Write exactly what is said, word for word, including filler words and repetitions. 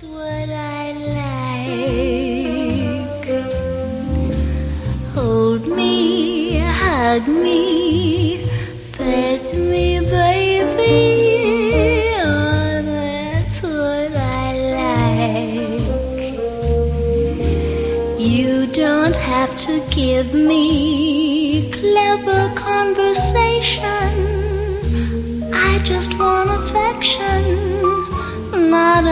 what I like. Hold me, hug me, pet me, baby. Oh, that's what I like. You don't have to give me clever conversation. I just want affection, not